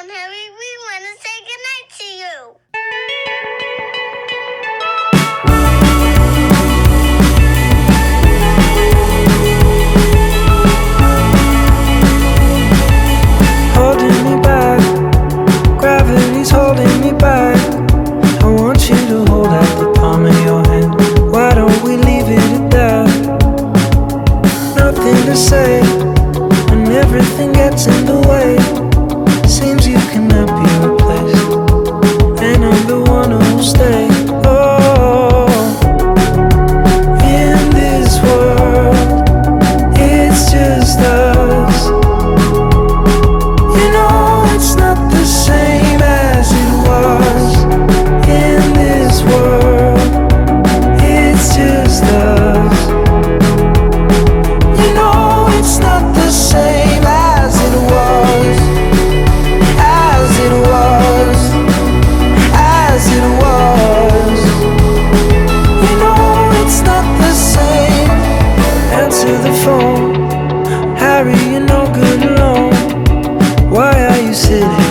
on, Harry. We want to say goodnight to you. Holding me back, gravity's holding me back. I want you to hold out the palm of your hand. Why don't we leave it at that? Nothing to say when everything gets in the way. Seems you cannot be replaced, and I'm the one who'll stay. Oh, in this world, it's just us. You know it's not the same as it was. In this world, it's just us. You know it's not the same as it was. As it was. As it was. You know it's not the same. Answer the phone, Harry, you're no good alone. Why are you sitting